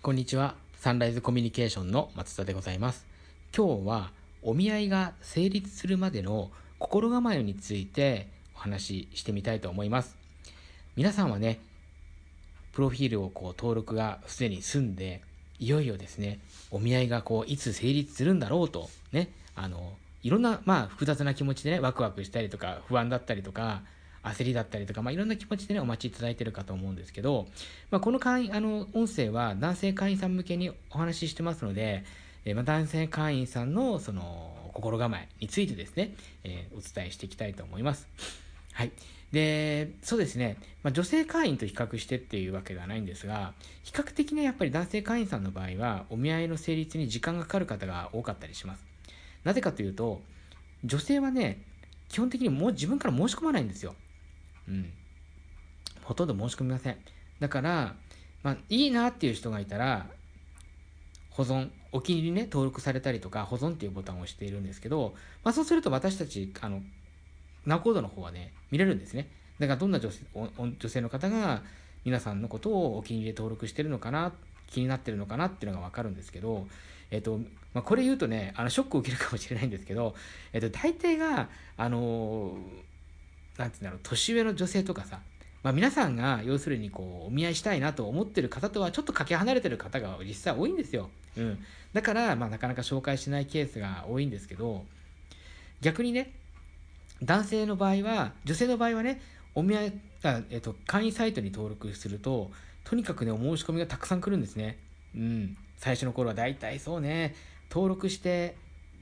こんにちは。サンライズコミュニケーションの松田でございます。今日はお見合いが成立するまでの心構えについてお話ししてみたいと思います。皆さんはね、プロフィールを登録がすでに済んで、いよいよですね、お見合いがいつ成立するんだろうとね、いろんな複雑な気持ちでね、ワクワクしたりとか不安だったりとか焦りだったりとか、いろんな気持ちでねお待ちいただいているかと思うんですけど、この会員音声は男性会員さん向けにお話ししてますので、男性会員さんのその心構えについてですね、お伝えしていきたいと思います。はい。で、そうですね、女性会員と比較してっていうわけではないんですが、比較的ね、やっぱり男性会員さんの場合は、お見合いの成立に時間がかかる方が多かったりします。なぜかというと、女性はね、基本的にもう自分から申し込まないんですよ。うん。ほとんど申し込みません。だから、いいなっていう人がいたら、保存、お気に入りね、登録されたりとか、保存っていうボタンを押しているんですけど、そうすると私たち、ナコードの方はね、見れるんですね。だからどんな女性の方が皆さんのことをお気に入りで登録してるのかな、気になってるのかなっていうのがわかるんですけど、これ言うとね、ショックを受けるかもしれないんですけど、大体が、なんていうんだろう、年上の女性とかさ、皆さんが要するにお見合いしたいなと思ってる方とはちょっとかけ離れてる方が実際多いんですよ。うん。だから、なかなか紹介しないケースが多いんですけど、逆にね、男性の場合は、女性の場合はね、お見合い、会員サイトに登録すると、とにかくね、お申し込みがたくさん来るんですね。うん。最初の頃はだいたいそうね、登録して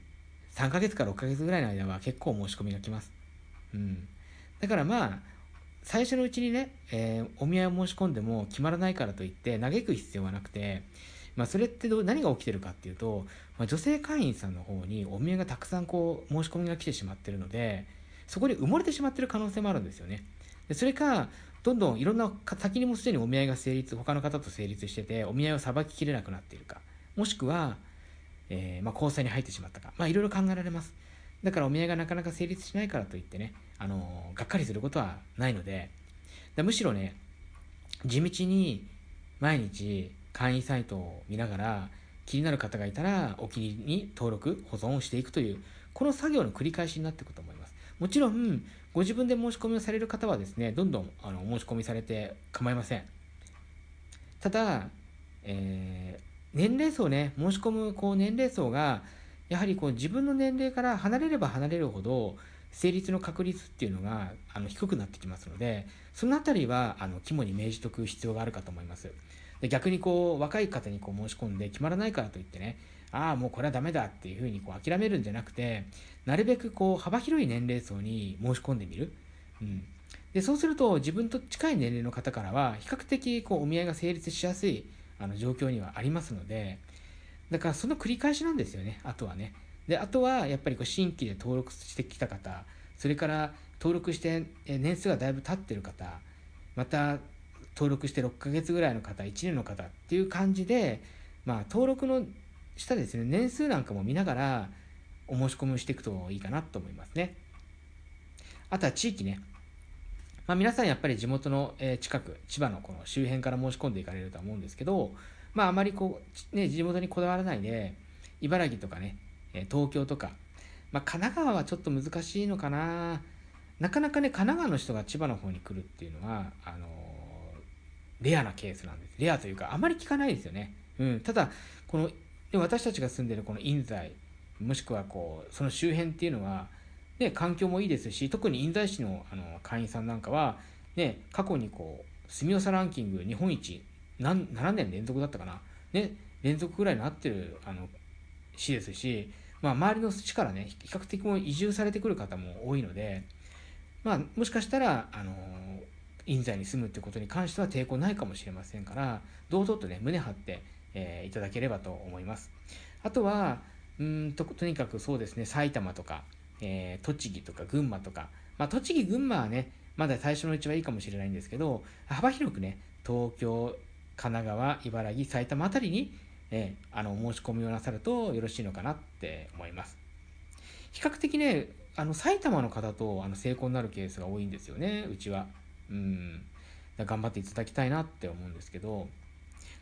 3ヶ月から6ヶ月ぐらいの間は結構申し込みが来ます。うん。だから最初のうちにね、お見合いを申し込んでも決まらないからといって嘆く必要はなくて、それって何が起きてるかっていうと、女性会員さんの方にお見合いがたくさん申し込みが来てしまってるので、そこで埋もれてしまってる可能性もあるんですよね。でそれか、どんどんいろんな先にもすでにお見合いが他の方と成立してて、お見合いをさばききれなくなっているか、もしくは、交際に入ってしまったか、いろいろ考えられます。だからお見合いがなかなか成立しないからといってね、がっかりすることはないので、むしろね、地道に毎日会員サイトを見ながら、気になる方がいたらお気に入りに登録、保存をしていくという、この作業の繰り返しになっていくと思います。もちろん、ご自分で申し込みをされる方はですね、どんどん申し込みされて構いません。ただ、年齢層ね、申し込む年齢層が、やはり自分の年齢から離れれば離れるほど、成立の確率っていうのが低くなってきますので、そのあたりは肝に銘じておく必要があるかと思います。で逆に若い方に申し込んで決まらないからといってね、ああもうこれはダメだっていうふうに諦めるんじゃなくて、なるべく幅広い年齢層に申し込んでみる。うん、でそうすると自分と近い年齢の方からは比較的お見合いが成立しやすい状況にはありますので、だからその繰り返しなんですよね、あとはね。であとはやっぱり新規で登録してきた方、それから登録して年数がだいぶ経ってる方、また登録して6ヶ月ぐらいの方、1年の方っていう感じで、登録のしたですね、年数なんかも見ながらお申し込みをしていくといいかなと思いますね。あとは地域ね。皆さんやっぱり地元の近く、千葉のこの周辺から申し込んでいかれると思うんですけど、あまり地元にこだわらないで、茨城とかね、東京とか、神奈川はちょっと難しいのかな。なかなかね、神奈川の人が千葉の方に来るっていうのは、レアなケースなんです。レアというか、あまり聞かないですよね。うん。ただ、私たちが住んでるこの印西、もしくはその周辺っていうのは、ね、環境もいいですし、特に印西市の会員さんなんかは、ね、過去に住みよさランキング日本一、7年連続だったかな。ね、連続ぐらいになってる市ですし、周りの市からね、比較的も移住されてくる方も多いので、もしかしたら、印西に住むってことに関しては抵抗ないかもしれませんから、堂々とね、胸張って、いただければと思います。あとは、とにかくそうですね、埼玉とか、栃木とか群馬とか、栃木、群馬はね、まだ最初のうちはいいかもしれないんですけど、幅広くね、東京、神奈川、茨城、埼玉あたりに、申し込みをなさるとよろしいのかなって思います。比較的ね、埼玉の方と成功になるケースが多いんですよね、うちは。頑張っていただきたいなって思うんですけど、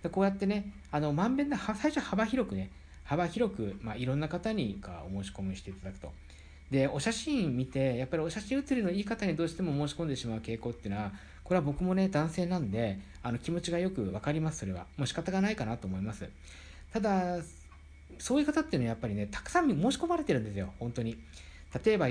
でこうやってね、まんべんな、最初幅広くね、幅広く、いろんな方にお申し込みしていただくと。で、お写真見て、やっぱりお写真写りのいい方にどうしても申し込んでしまう傾向っていうのは、これは僕もね、男性なんで、気持ちがよくわかります、それは。もう仕方がないかなと思います。ただ、そういう方っていうのはやっぱりね、たくさん申し込まれてるんですよ、本当に。例えば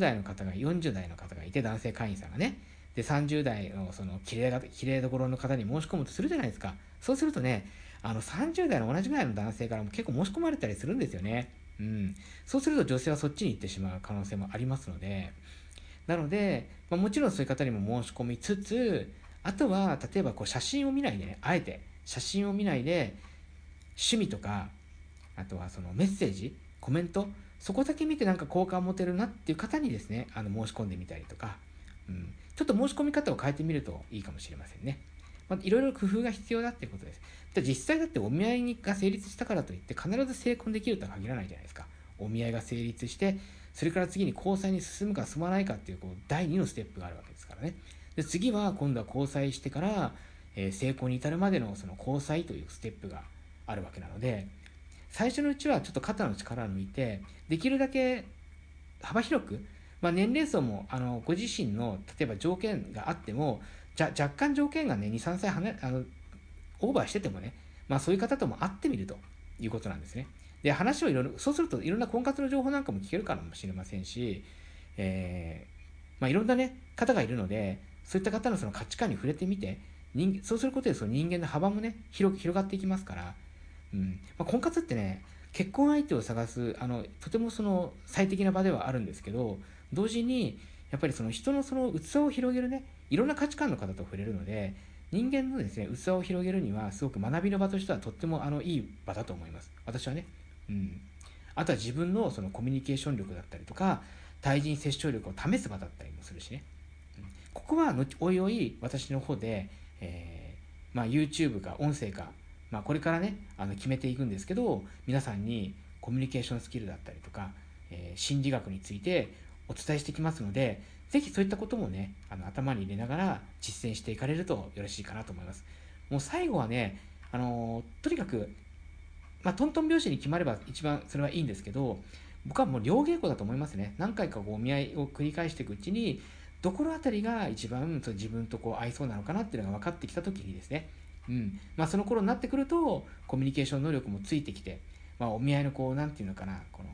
40代の方がいて、男性会員さんがね、で、30代のその綺麗どころの方に申し込むとするじゃないですか。そうするとね、30代の同じぐらいの男性からも結構申し込まれたりするんですよね。うん。そうすると女性はそっちに行ってしまう可能性もありますので、なので、もちろんそういう方にも申し込みつつ、あとは、例えば写真を見ないでね、あえて写真を見ないで、趣味とか、あとはそのメッセージ、コメント、そこだけ見て好感を持てるなっていう方にですね、申し込んでみたりとか、ちょっと申し込み方を変えてみるといいかもしれませんね。いろいろ工夫が必要だっていうことです。実際だってお見合いが成立したからといって必ず成婚できるとは限らないじゃないですか。お見合いが成立して、それから次に交際に進むか進まないかっていう第2のステップがあるわけですからね。で次は今度は交際してから、成婚に至るまでのその交際というステップがあるわけなので、最初のうちはちょっと肩の力を抜いて、できるだけ幅広く、年齢層もご自身の例えば条件があっても、若干条件がね、2、3歳オーバーしててもね、そういう方とも会ってみるということなんですね。で、話をいろいろ、そうするといろんな婚活の情報なんかも聞けるかもしれませんし、いろんなね、方がいるので、そういった方のその価値観に触れてみて、そうすることでその人間の幅もね、広がっていきますから、婚活ってね、結婚相手を探す、とてもその最適な場ではあるんですけど、同時に、やっぱりその人のその器を広げるね、いろんな価値観の方と触れるので、人間のですね、器を広げるには、すごく学びの場としてはとってもいい場だと思います。私はね。うん。あとは自分のそのコミュニケーション力だったりとか、対人接触力を試す場だったりもするしね。ここはおいおい私の方で、YouTube か音声か、これからね決めていくんですけど、皆さんにコミュニケーションスキルだったりとか、心理学についてお伝えしてきますので、ぜひそういったこともね頭に入れながら実践していかれるとよろしいかなと思います。もう最後はね、とにかく、トントン拍子に決まれば一番それはいいんですけど、僕はもう両稽古だと思いますね。何回かお見合いを繰り返していくうちに、どこのあたりが一番自分と合いそうなのかなっていうのが分かってきたときにですね、その頃になってくるとコミュニケーション能力もついてきて、お見合いのなんていうのかな、こ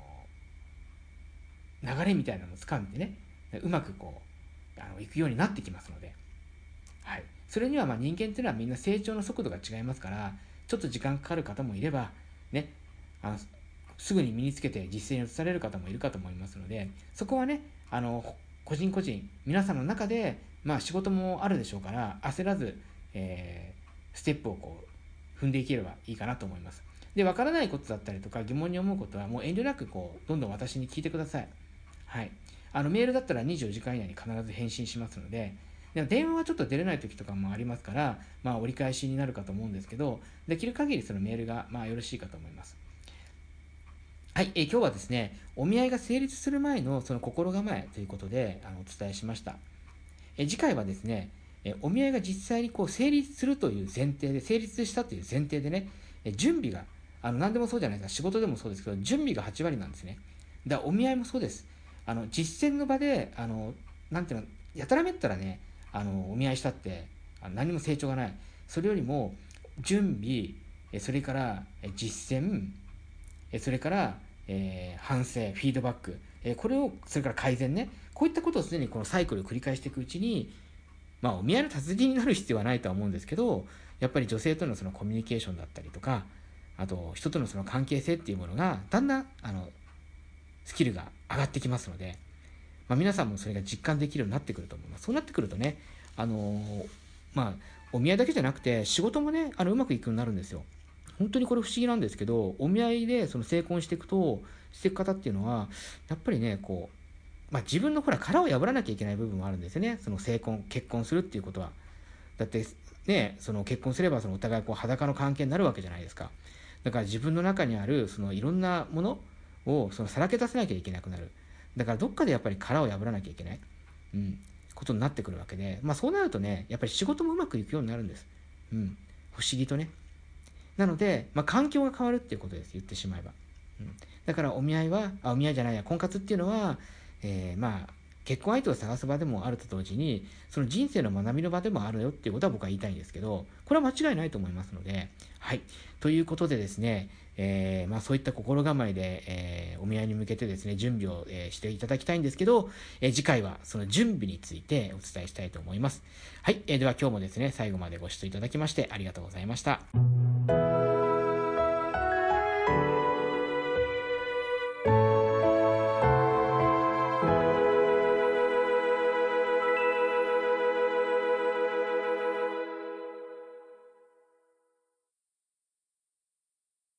の流れみたいなのを掴んでね、うまくいくようになってきますので、はい、それには人間っていうのはみんな成長の速度が違いますから、ちょっと時間かかる方もいればね、すぐに身につけて実践に移される方もいるかと思いますので、そこはね、個人個人皆さんの中で、仕事もあるでしょうから焦らず、ステップを踏んでいければいいかなと思います。で、わからないことだったりとか疑問に思うことはもう遠慮なくどんどん私に聞いてください。はい。メールだったら24時間以内に必ず返信しますので、でも電話はちょっと出れない時とかもありますから、折り返しになるかと思うんですけど、できる限りそのメールがよろしいかと思います。はい、今日はですね、お見合いが成立する前のその心構えということでお伝えしました。次回はですね、お見合いが実際に成立するという前提で、成立したという前提でね、準備が、何でもそうじゃないですか、仕事でもそうですけど、準備が8割なんですね。だからお見合いもそうです。実践の場で、なんていうの、やたらめったらね、お見合いしたって、何も成長がない。それよりも、準備、それから実践、それから、反省、フィードバック、これを、それから改善ね、こういったことをすでにこのサイクルを繰り返していくうちに、お見合いの達人になる必要はないとは思うんですけど、やっぱり女性とのそのコミュニケーションだったりとか、あと人とのその関係性っていうものがだんだんスキルが上がってきますので、皆さんもそれが実感できるようになってくると思います。そうなってくるとね、お見合いだけじゃなくて仕事もねうまくいくようになるんですよ。本当にこれ不思議なんですけど、お見合いでその成婚していく方っていうのはやっぱりね自分の殻を破らなきゃいけない部分もあるんですよね。その結婚するっていうことは。だってね、その結婚すればそのお互い裸の関係になるわけじゃないですか。だから自分の中にあるそのいろんなものをそのさらけ出せなきゃいけなくなる。だからどっかでやっぱり殻を破らなきゃいけない、ことになってくるわけで、そうなるとね、やっぱり仕事もうまくいくようになるんです。不思議とね。 なので、環境が変わるっていうことです、言ってしまえば。だからお見合いは、お見合いじゃないや、婚活っていうのは、結婚相手を探す場でもあると同時に、その人生の学びの場でもあるよっていうことは僕は言いたいんですけど、これは間違いないと思いますので、はい。ということでですね、そういった心構えで、お見合いに向けてですね、準備を、していただきたいんですけど、次回はその準備についてお伝えしたいと思います。はい。では今日もですね、最後までご視聴いただきましてありがとうございました。